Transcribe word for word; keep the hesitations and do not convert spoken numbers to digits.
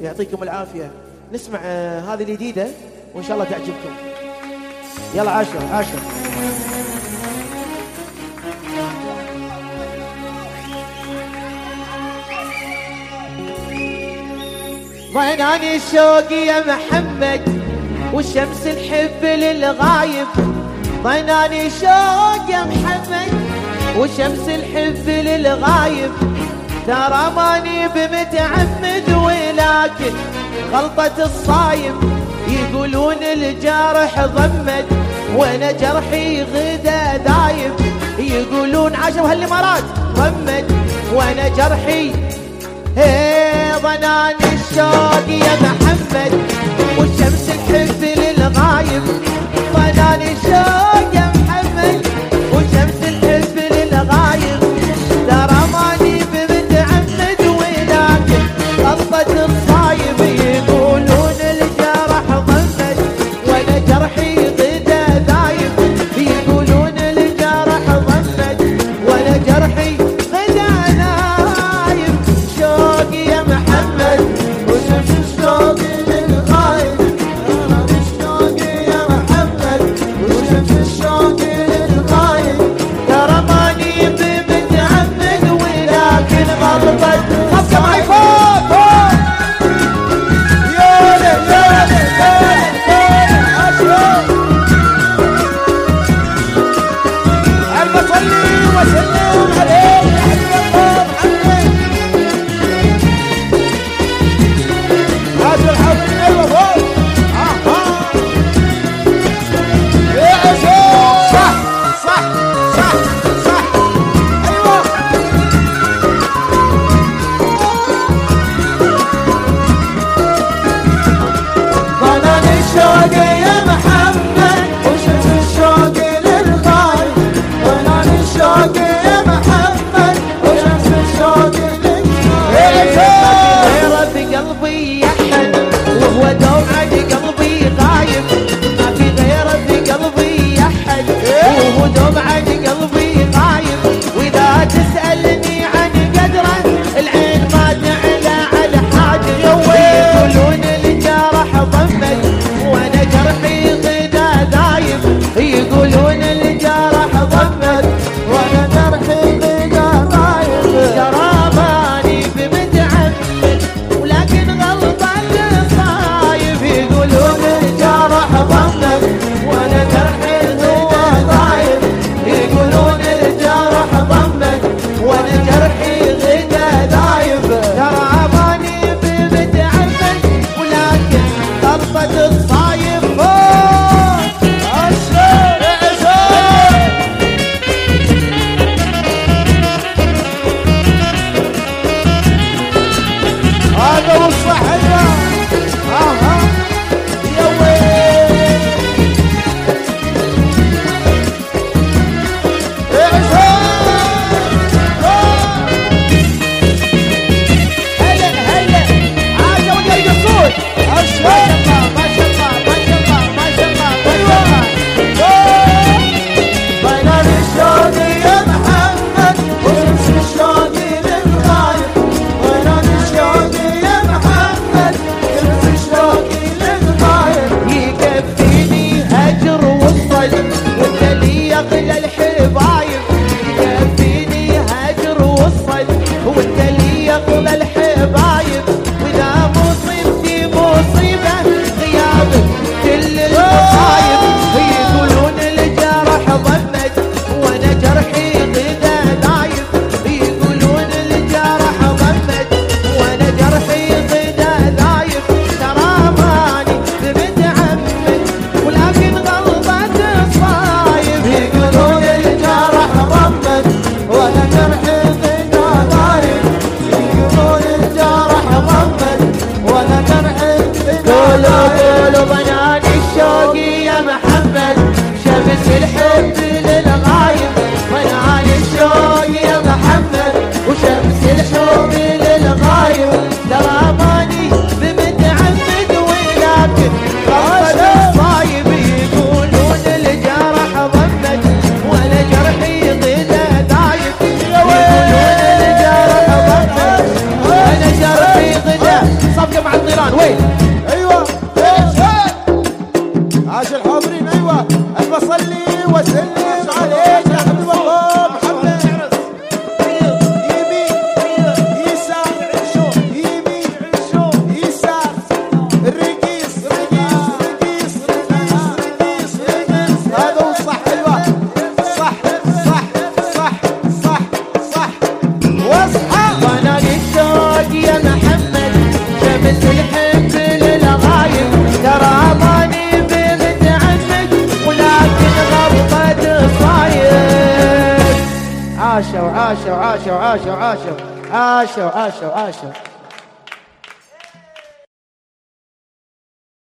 يعطيكم العافية. نسمع آه هذه الجديدة وإن شاء الله تعجبكم. يلا عاشر عاشر. ضناني الشوق يا محمد والشمس الحب للغايب. ضناني الشوق يا محمد والشمس الحب للغايب. ترى ماني بمتعمد ولكن غلطة الصايب. يقولون الجارح ضمد وانا جرحي غدا دايب. يقولون عاشوا هالامارات ضمد وانا جرحي. هي ضناني الشوق يا محمد والشمس تحب للغايب. ضناني الشوق يا محمد والشمس تحب للغايب. ترى ماني بمتعمد ولكن غلطة الصايب. يقولون الجرح ضمد وانا جرحي غدا دايب. يقولون الجرح ضمد وانا جرحي غدا دايب. شوقي يا محمد وشمس الشوق للغايب. شوقي يا محمد وشمس الشوق للغايب. ترى ماني بمتعمد ولكن غلطة خفقة معي فوق فوق. يالي يالي يالي يالي أشهر عم أصلي وأسلم عليك يا حبيب الله محمد. هذا الحب أيوة فوق. آه يا عشاق صح صح صح صح أيوة. ضناني الشوق يا محمد وشمس الشوق للغايب. ضناني الشوق يا محمد وشمس الشوق للغايب. غيره بقلبي يحن وهو دوعة قلبي غايب. ما في غيره بقلبي يحن وهو دوعة قلبي غايب. وإذا تسألني عن قدره العين ما تعلى على حاجه. يقولون الجرح ضمد وانا جرحي غدا دايب. يقولون الجرح ضمد وانا جرحي غدا دايب. جراماني بمتعمد ولكن غلطة صايب. يقولون الجرح ضمد وانا جرحي غدا دايب. يقولون الجرح ضمد وانا جرحي غدا دايب. جراماني بمتعمد ولكن غلطة الصايب. فوق أشهر أشهر. هذا هو الصحيح. اها يا ويل هلا هلا عاشوا وجاي الصوت. ما شاء الله ما شاء الله ما شاء الله ما شاء الله ما شاء الله. ضناني الشوق يا محمد وشمس الشوق للغايب. ضناني الشوق يا محمد وشمس الشوق للغايب. يكفيني هجر وصل وانت لي يغلى الحبايب. يكفيني هجر وصل وانت لي يغلى الحبايب. واذا مصيبتي مصيبه غيابك كل المصايب. يقولون الجرح ضمد وانا جرحي غدا دايب. يقولون الجرح ضمد وانا جرحي غدا دايب. ترى ماني بمتعمد ولكن غلطة صايب. يقولون الجرح ضمد وانا جرحي غدا دايب. يقولون الجرح ضمد وانا جرحي غدا دايب. قولوا ضناني الشوق يا محمد شمس الحب للغايب. ضناني الشوق يا محمد وشمس الحب للغايب. ترى ماني بمتعمد ولكن غلطة الصايب. يقولون الجرح ضمد وانا جرحي غدا دايب. يقولون الجرح ضمد وانا جرحي غدا. صفقة مع ايران وين؟ ايوه عاش الحاضرين. ايوه الف صلي وسلم عليك يا حبيب الله محمد. يمين يسار يمين يسار الرقيص رقيص رقيص رقيص رقيص هذا هو الصح. ايوه صح صح صح صح صح واصحى. وانا للشوق يا محمد شمس الحب للغايب ترى ماني بمتعمد ولكن غربة صايب. عاشوا عاشوا عاشوا عاشوا عاشوا عاشوا عاشوا عاشوا